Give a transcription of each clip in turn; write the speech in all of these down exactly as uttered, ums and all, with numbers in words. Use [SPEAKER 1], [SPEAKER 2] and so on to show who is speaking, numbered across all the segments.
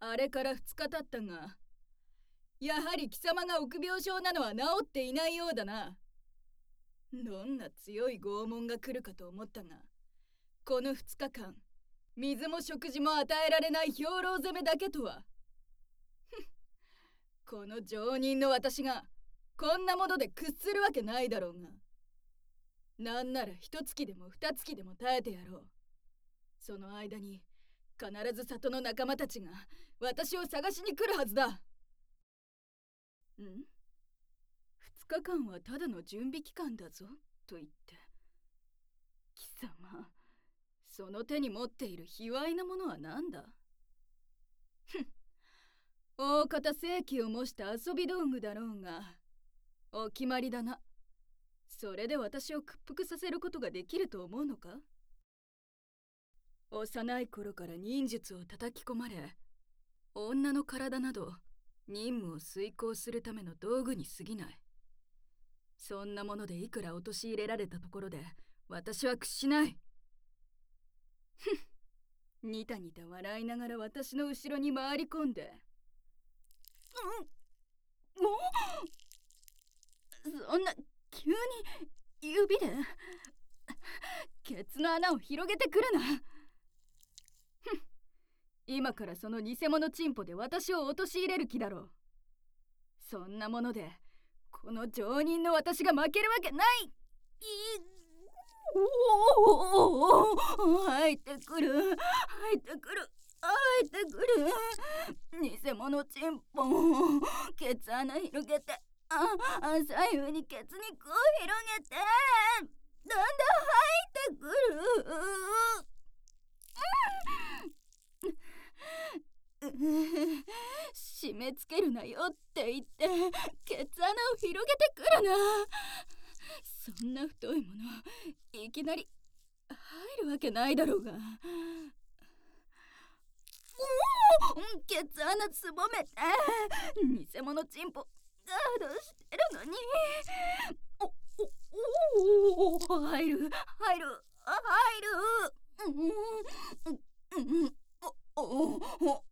[SPEAKER 1] あれからふつか経ったが、やはり貴様が臆病症なのは治っていないようだな。どんな強い拷問が来るかと思ったが、このふつかかん水も食事も与えられない兵糧攻めだけとは。この常人の私がこんなもので屈するわけないだろうが、なんなら一月でも二月でも耐えてやろう。その間に必ず里の仲間たちが私を探しに来るはずだ。ん？二日間はただの準備期間だぞと言って、貴様、その手に持っている卑猥なものは何だ？ふん、大方正気を模した遊び道具だろうが、お決まりだな。それで私を屈服させることができると思うのか？幼い頃から忍術を叩き込まれ、女の体など任務を遂行するための道具に過ぎない。そんなものでいくら陥れられたところで私は屈しない。ふん、ニタニタ笑いながら私の後ろに回り込んで、うん、もうそんな急に指でケツの穴を広げてくるな。ふん、今からその偽物チンポで私を陥れる気だろう。そんなものでこの常人の私が負けるわけない。おお、入ってくる、入ってくる、入ってくる。偽物チンポ、ケツ穴広げて、あ、左右にケツ肉を広げて、だんだん入ってくる。うん、締め付けるなよって言ってケツ穴を広げてくるな。そんな太いものいきなり入るわけないだろうが。おお、ケツ穴すぼめて偽物チンポガードしてるのに、おおおお、入る入る入る、うんうんうん、おおお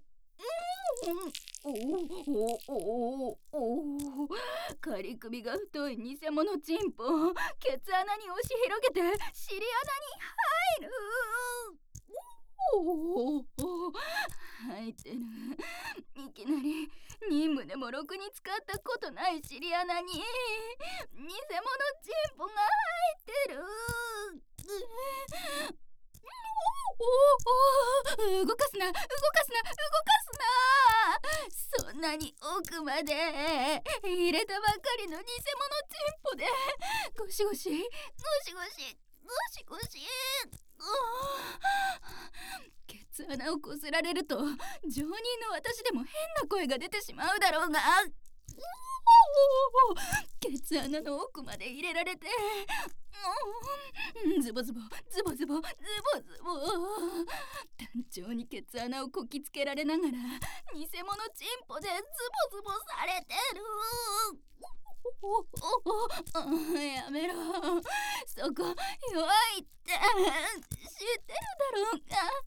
[SPEAKER 1] おお、仮首が太い偽物チンポ、ケツ穴に押し広げて尻穴に入る。おお、入ってる。いきなり任務でもろくに使ったことない尻穴に偽物チンポが入ってる。おお、動かすな動かすな動かすな。そんなに奥まで入れたばかりの偽物チンポでゴシゴシゴシゴシゴシゴシ、ケツ穴をこすられると常人の私でも変な声が出てしまうだろうが、ケツ穴の奥まで入れられて、ズボズボズボズボズボズボ、単調にケツ穴をこきつけられながら偽物チンポでズボズボされてる。やめろ、そこ弱いって知ってるだろ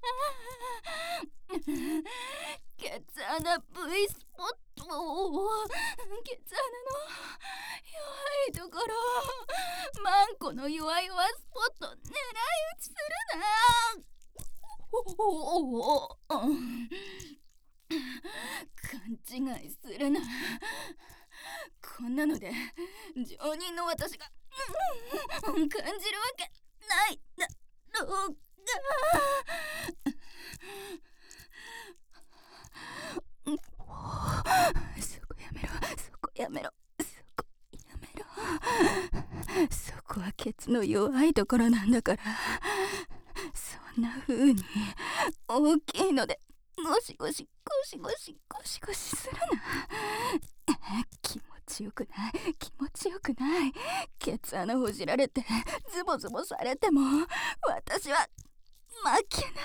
[SPEAKER 1] うが。ケツ穴 V スポット、ケツ穴の弱いところ、マンコの弱々スポット狙い撃ちするな。おおお、勘違いするな。こんなので常人の私が感じるわけないだろうが。そこやめろ、そこやめろ、そこやめろ。そこはケツの弱いところなんだから、そんな風に大きいのでゴシゴシゴシゴシゴシゴシするな。気持ちよくない、気持ちよくない。ケツ穴ほじられてズボズボされても私は負けない。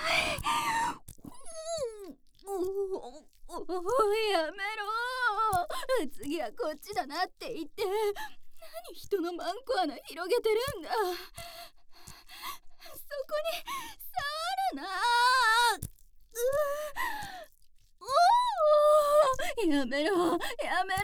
[SPEAKER 1] おお、やめろ。次はこっちだなって言って何人のマンコ穴広げてるんだ。そこに触るな。うおやめろやめろやめろ。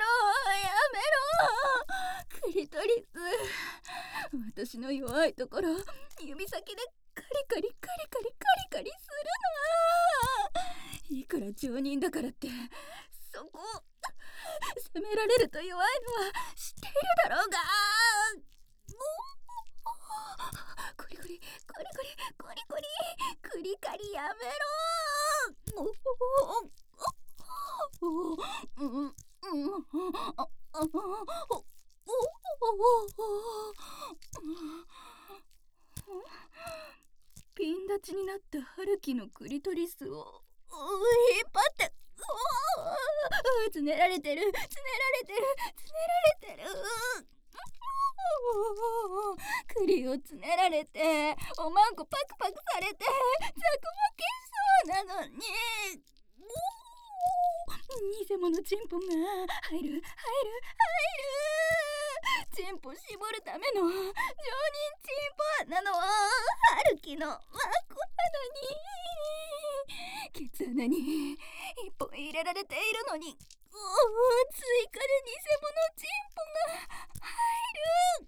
[SPEAKER 1] クリトリス、私の弱いところ指先でカリカリカリカリカリカリするな。いくら常人だからってそこを責められると弱いのは知っているだろうが。コリコリコリコリコリコリクリカリやめろ。ピン立ちになった春樹のクリトリスを引っ張ってつねられてるつねられてるつねられてる。クリをつねられておまんこパクパクされてざくまけそうなのに、偽物チンポが入る入る入る。チンポ絞るための常人チンポなのは春樹のワンコなのに、ケツ穴に一本入れられているのに追加で偽物チンポが入る。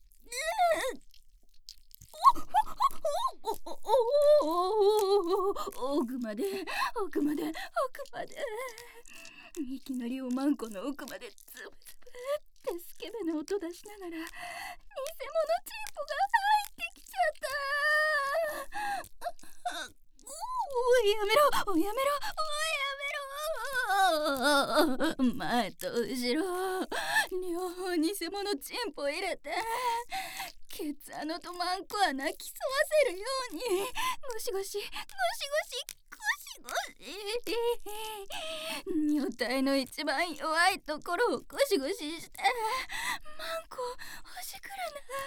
[SPEAKER 1] 奥まで奥まで奥まで、いきなりおまんこの奥までつぶつぶってスケベな音出しながら偽物チンポが入ってきちゃった。おいやめろおいやめろおいやめろ。前と後ろ両方偽物チンポ入れてケツ穴とマンコは泣きそうわせるようにゴシゴシゴシゴシゴシゴシ女体の一番弱いところをゴシゴシしてマンコ欲しくる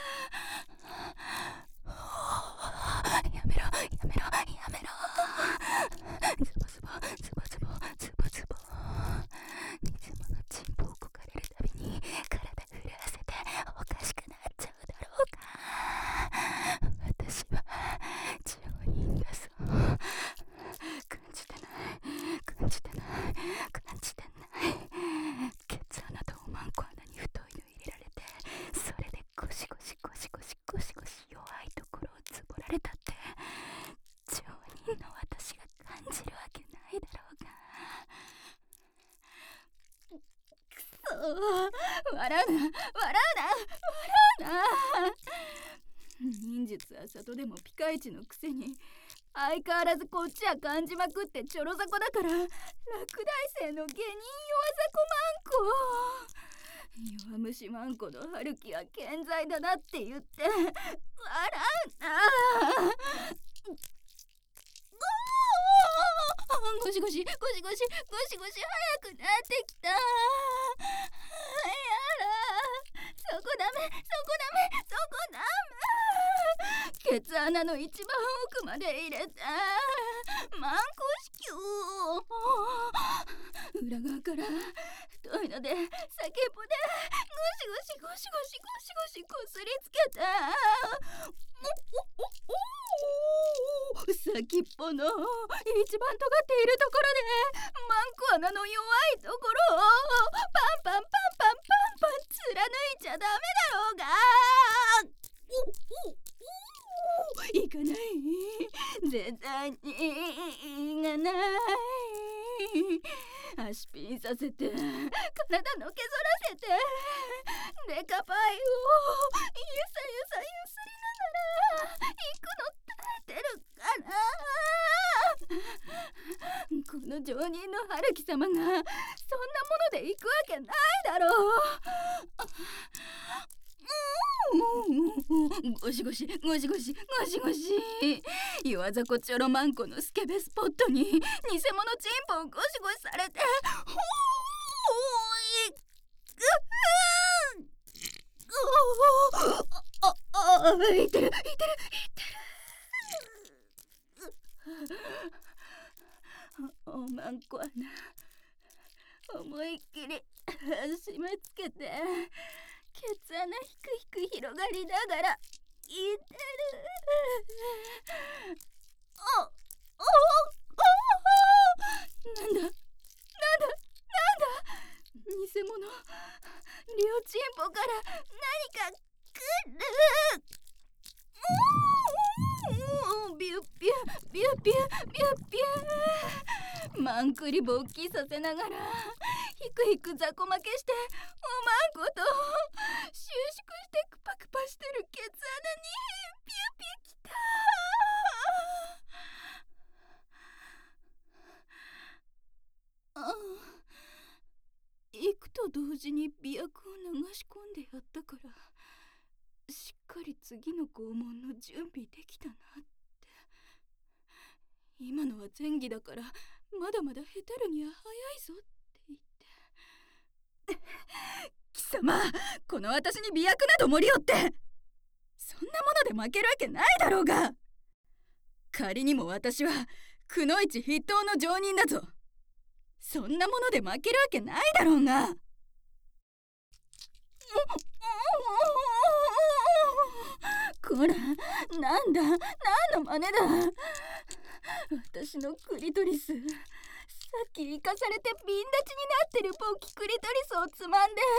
[SPEAKER 1] な。やめろやめろやめろ。ズボズボズボズボズボズボ。偽物チンポをこかれるたびに体震わせておかしくなっちゃうだろうか。私は常人だぞ。感じてない感じてない感じてない。ケツ穴とおまんこ穴に太いの入れられてそれでゴシゴシゴシゴシゴシゴシ弱いところをつぼられたって常人の私が感じるわけないだろうが。くそ笑うな笑うな笑うな。忍術は里でもピカイチのくせに相変わらずこっちは感じまくってちょろざこだから落第生の下人弱ざこマンコ。弱虫マンコの春樹は健在だなって言って笑うな。ゴシゴシゴシゴシゴシゴシ早くなってきた。やだそこダメそこダメそこダメ。ケツ穴の一番奥まで入れてマンコ子宮裏側から太いので先っぽでゴシゴシゴシゴシゴシゴシゴシこすりつけて先っぽの一番尖っているところでマンコ穴の弱いところをパンパンパンパンパンパン貫いちゃダメだろうが。行かない絶対に行かない。足ピンさせて体のけぞらせてデカパイをゆさゆさゆすりながら行くの耐えてるかな。この常人の春樹様がそんなもので行くわけないだろう。ゴシゴシゴシゴシゴシゴシ弱ざこちょろマンコのスケベスポットに偽物チンポをゴシゴシされてほーいあああいてるいてるいてるおまんこはな思いっきり締め付けてケツ穴ひくひく広がりながらいてる。あああなんだなんだなんだ何か来る。ビュッビュッビュッビュッビュッビュッ。まんくり勃起させながらひくひく雑魚負けしておまんこと収縮してクパクパしてるケツ穴にピュピュきた。ああ、行くと同時に媚薬を流し込んでやったからしっかり次の拷問の準備できたなって。今のは前儀だからまだまだへたるには早いぞって言って貴様、この私に媚薬など盛り寄ってそんなもので負けるわけないだろうが。仮にも私はくのいち筆頭の上人だぞ。そんなもので負けるわけないだろうが。こら、なんだ、何の真似だ。私のクリトリス、さっき生かされてビン立ちになってるポキクリトリスをつまんで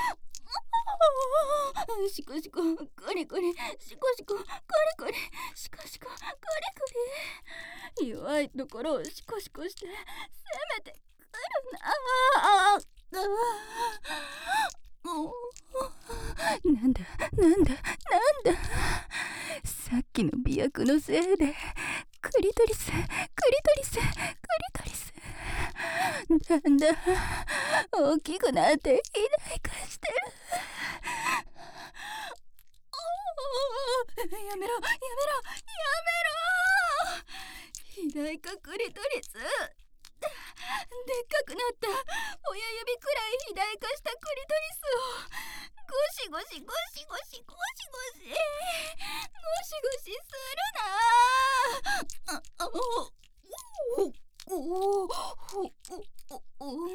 [SPEAKER 1] シコシココリコリシコシココリコリシコシココリコリ、弱いところをシコシコして攻めてくるな。ああなんだなんだなんだ、さっきの媚薬のせいでクリトリスクリトリスクリトリスだんだん大きくなって肥大化してる。やめろやめろやめろ。肥大化クリトリス、でっかくなった親指くらい肥大化したクリトリスをゴシゴシゴシゴシゴシゴシゴシゴシするな。ああおおおお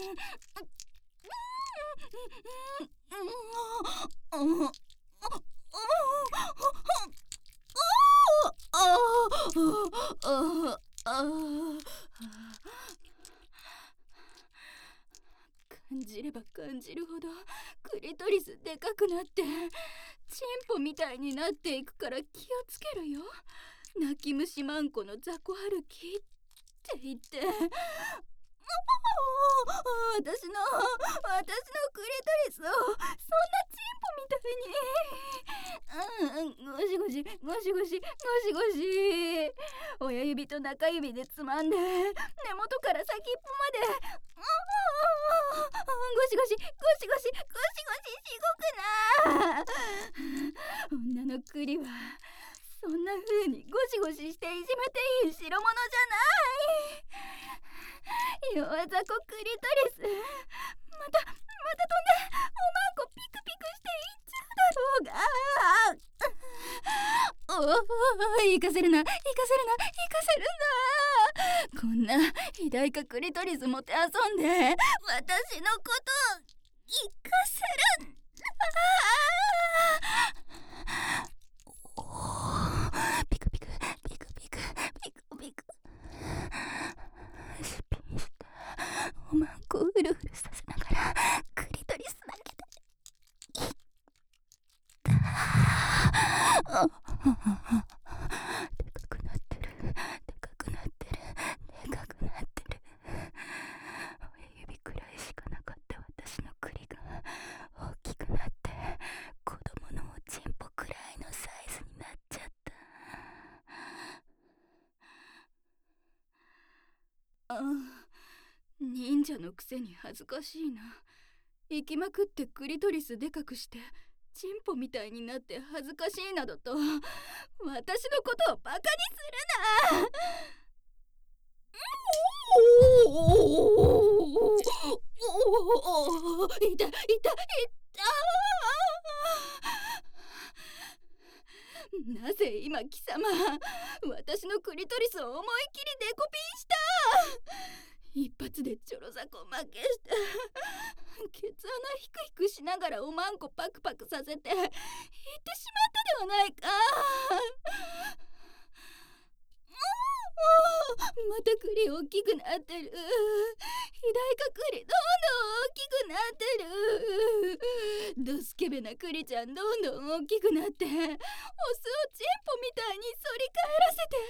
[SPEAKER 1] 感じれば感じるほどクリトリスでかくなってチンポみたいになっていくから気をつけるよ。泣き虫マンコの雑魚歩きって言って私の私のクリトリスをそんなチンポみたいに、うん、ゴシゴシゴシゴシゴシゴシ親指と中指でつまんで根元から先っぽまでゴシゴシゴシゴシゴシゴシしごくな。女のクリはそんな風にゴシゴシしていじめていい代物じゃない。弱雑魚クリトリス、またまた飛んでおまんこピクピクしていっちゃうだろうが。おお、行かせるな行かせるな行かせるな。こんな肥大化クリトリスもてあそんで私のこと行かせるんだ。ピクピクピクピクピクピクスピンしたおまんこをうるうるさせながらクリトリスだけでいった。でかくなってるでかくなってるでかくなってる。親指くらいしかなかった私の栗が大きくなって子供のおちんぽくらいのサイズになっちゃった。ああ、忍者のくせに恥ずかしいな。行きまくってクリトリスでかくしてチンポみたいになって恥ずかしいなどと私のことをバカにするな。いたいたいた。なぜ今貴様私のクリトリスを思いっきりデコピンした。一発でちょろざこ負けしてケツ穴ヒクヒクしながらおまんこパクパクさせていってしまったではないか。 また栗大きくなってる。肥大化栗どんどん大きくなってる。ドスケベな栗ちゃんどんどん大きくなってオスをチンポみたいに反り返らせて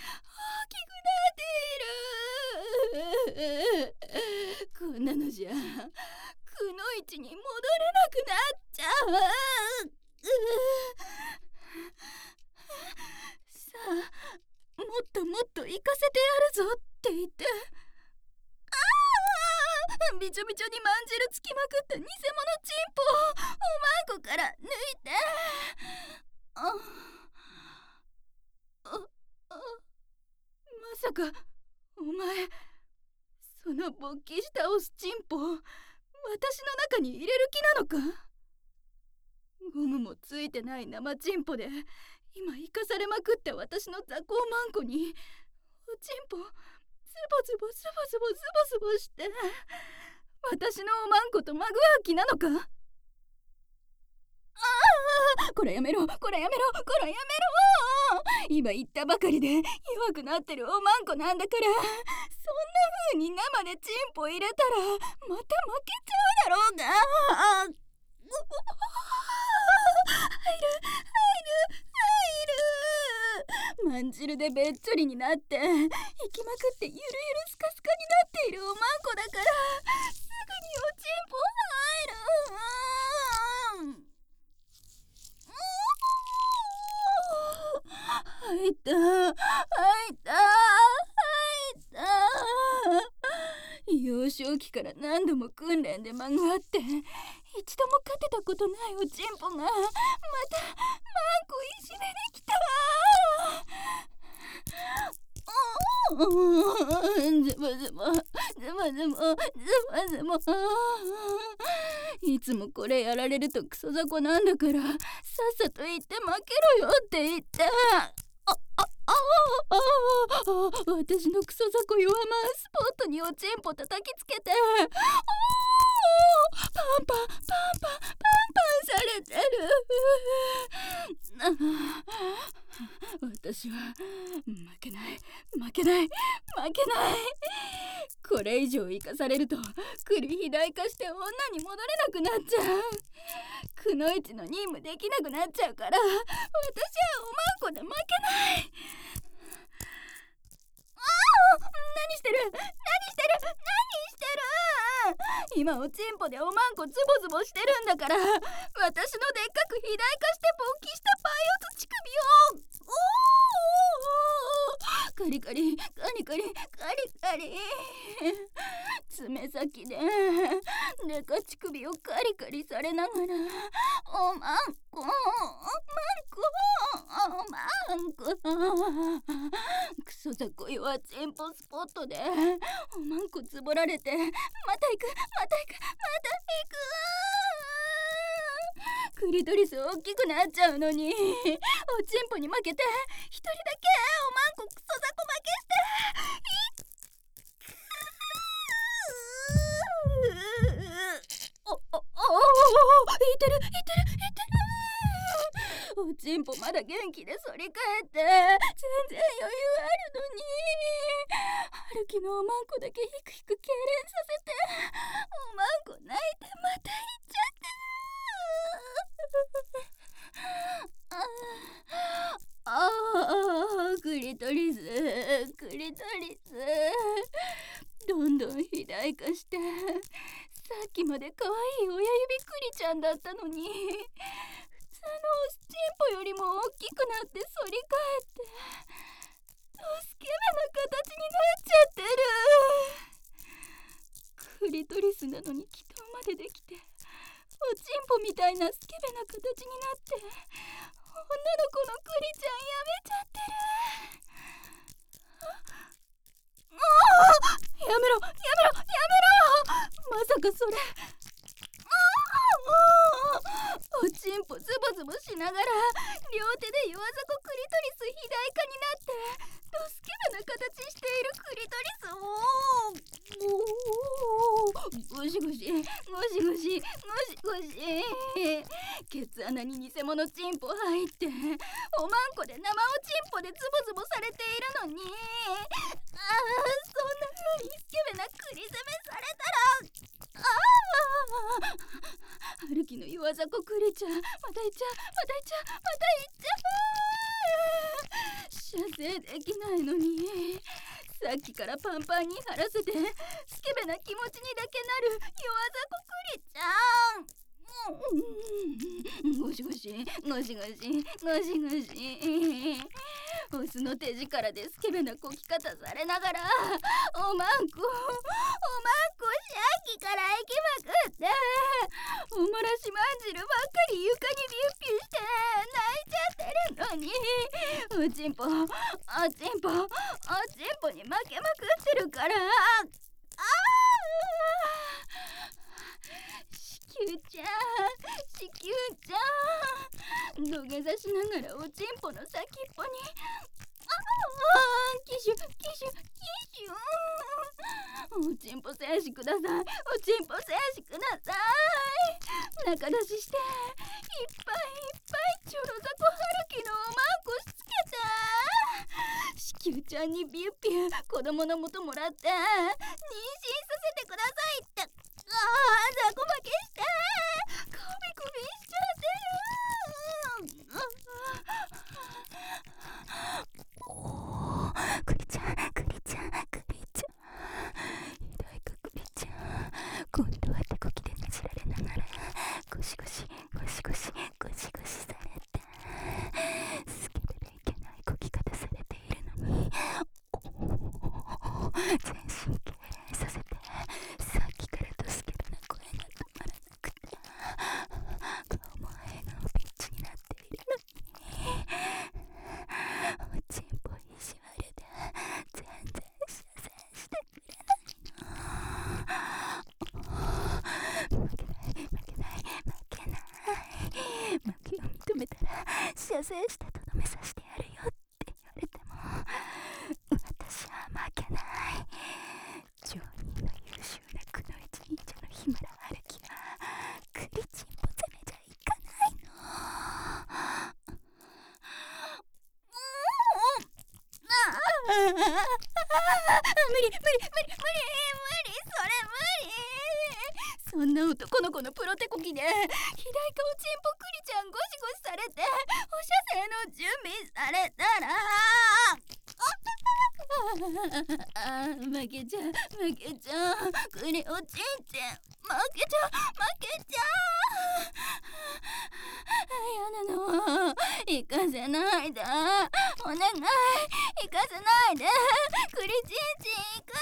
[SPEAKER 1] 大きくなっている。こんなのじゃくのいちに戻れなくなっちゃう。さあ、もっともっと行かせてやるぞって言って、ああ、びちょびちょにまんじるつきまくった偽物チンポをおまんこから抜いて、あああ、まさかお前その勃起したオスチンポを私の中に入れる気なのか。ゴムもついてない生チンポで今生かされまくった私の雑魚マンコにおちんぽズボズボズボズボズボズボして私のおまんことまぐわう気なのか。ああ、これやめろこれやめろこれやめろ。今言ったばかりで弱くなってるおまんこなんだから、そんな風に生でチンポ入れたらまた負けちゃうだろうが。入る入る入る。まんじるでべっちょりになって行きまくってゆるゆるスカスカになっているおまんこだからすぐにおちんぽ入る。入った入った入った。幼少期から何度も訓練でまぐわって一度も勝てたことないおちんぽがまたマンコいじめに来た。ズボズボズボズボズボズボ。いつもこれやられるとクソ雑魚なんだからさっさと言って負けろよって言って。ああああ私のクソ雑魚弱まんスポットにおちんぽ叩きつけて、パンパンパンパンパンパンされてる。私は負けない負けない負けない。これ以上生かされると栗肥大化して女に戻れなくなっちゃう。くのいちの任務できなくなっちゃうから私はおまんこで負けない。何してる何してる何してる。今おちんぽでおまんこズボズボしてるんだから、私のでっかく肥大化して勃起したパイオツ乳首をカリカリカリカリカリカリ爪先ででか乳首をカリカリされながらおまんこおまんこおまんこクソ雑魚弱チンポスポットでおまんこつぼられてまた行くまた行くまた行く。クリトリス大きくなっちゃうのにおちんぽに負けて一人だけおまんこクソ雑魚負けしておおおおいてるいてるいてる。おちんぽまだ元気で反り返って全然余裕あるのに春樹のおまんこだけヒクヒク痙攣させておまんこ泣いてまた行っちゃってる。ああクリトリスクリトリスどんどん肥大化してさっきまで可愛い親指クリちゃんだったのに普通のおスチンポよりも大きくなって反り返ってドスケベな形になっちゃってる。クリトリスなのに気筒までできておちんぽみたいなスケベな形になって女の子のクリちゃんやめちゃってる。もうやめろやめろやめろ。まさかそれおちんぽズボズボしながら両手で弱雑魚クリトリス肥大化になってドスケベな形しているクリトリスをゴシゴシゴシゴシゴシゴシケケツ穴に偽物チンポ入って、おまんこで生おチンポでズボズボされているのに、ああ、そんな風にスケベなクリ攻めされたら、ああ、歩きの弱雑魚クリちゃん、またいっちゃう、またいっちゃう、またいっちゃう。射精できないのに、さっきからパンパンに張らせてスケベな気持ちにだけなる弱雑魚クリちゃん。ゴシゴシゴシゴシゴシゴシ、オスの手力でスケベなこき方されながら、おまんこおまんこシャッキから行きまくって、おもらしまんじるばっかり床にビュッビュして泣いちゃってるのに、おちんぽおちんぽおちんぽに負けまくってるから、ああ、子宮ちゃん、子宮ちゃん、土下座しながらおちんぽの先っぽに、ああ、キシュキシュキシュ、おちんぽ精子ください、おちんぽ精子ください。中出ししていっぱいいっぱいチョロザコ春樹のおまんこしつけて、子宮ちゃんにビュッビュッ子供の元もらって妊娠させてくださいって、ああ、雑魚負けしてコビコビしちゃってる。おー、クリちゃんクリちゃんクリちゃん、ひどいかクリちゃん、今度は手こきでねじられながらゴシゴシゴシゴシゴシゴシされて、スケベでいけないこき方されているのに、おー、全身痙攣させて、さっきからドスケベな声が止まらなくて、顔も笑顔ピッチになっているのに、おちんぽ意地悪で全然射精してくれないの。負けない負けない負けない、負けを認めたら射精してとどめさせてやるよって言われても、私は負けない。上人の優秀なくのいち忍者の日村春樹はクリチンポ攻めじゃいかないの。無理無理無理無理無理、それ無理。そんな男の子のプロテコキで肥大化おちんぽクリちゃんゴシゴシされて放射性の準備されたら、ああ、負けちゃう負けちゃう、クリおちんちん負けちゃう負けちゃう。やなの、行かせないで、お願い行かせないで、クリチンチン行か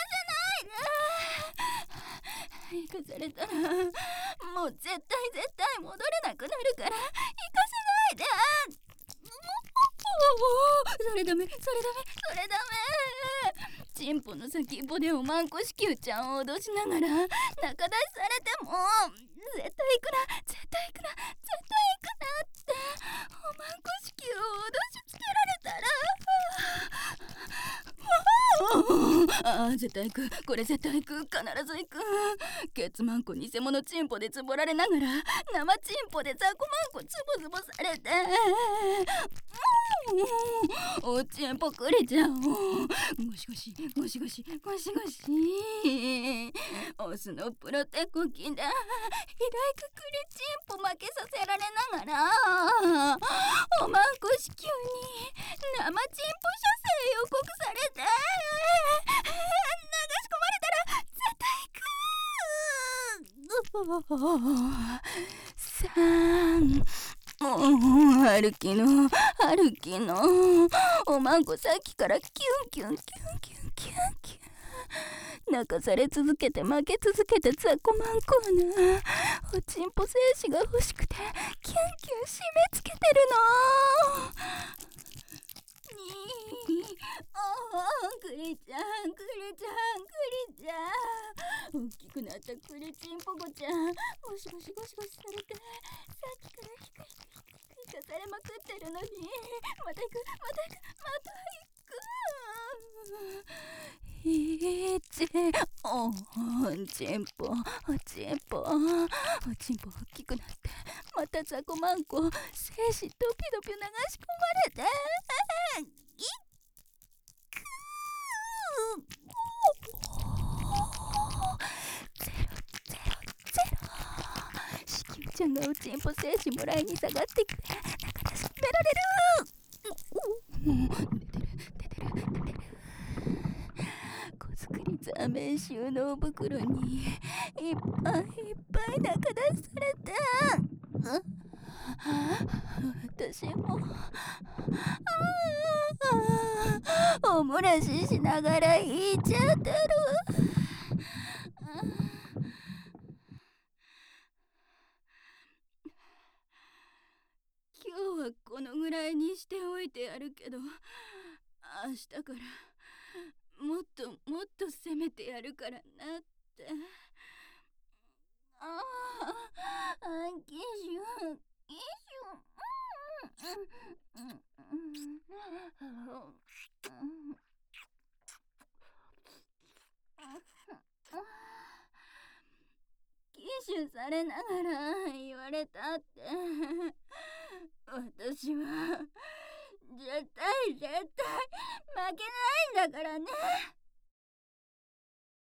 [SPEAKER 1] せないで。行かされたらもう絶対絶対戻れなくなるから行かせないで。それダメそれダメそれダメ。チンポの先っぽでおまんこ子宮ちゃんを脅しながら中出しされても絶対行くな絶対行くな絶対行くなっておまんこ子宮を脅しつけられたら、ああ、絶対行く、これ絶対行く、必ず行く。ケツマンコ偽物チンポでつぼられながら生チンポでザコマンコズボズボされて、おちんぽくれちゃおう。ゴシゴシゴシゴシゴシゴシ、オスのプロテコキで肥大化クリチンポ負けさせられながらおまんこ子宮に生チンポ射精予告されて流し込まれたら絶対行く。さん、もう歩きの歩きのおまんこさっきからキュンキュンキュンキュンキュンキュン泣かされ続けて負け続けてザコマンコーナー、おちんぽ精子が欲しくてキュンキュン締め付けてるの。におー、クリちゃんクリちゃんクリちゃん、大きくなったクリチンポコちゃん、ゴシゴシゴシゴシされてさっきからヒクヒクヒクヒクかされまくってるのに、また行くまた行くまた行く。いちおちんぽおちんぽおちんぽ大きくなってままた雑魚マンコ精子ドピドピ流し込まれて、いっゼロゼロゼロ。子宮ちゃんがおちんぽ精子もらいに下がってきて中でしめられる。もう出てる出てる出てる。子作りザーメン収納袋にいっぱいいっぱい中出された。私もあおもらししながら言っちゃってる。今日はこのぐらいにしておいてやるけど、明日からもっともっと攻めてやるからなって。ああ、キシュキシュ。キシュされながら言われたって。私は絶対絶対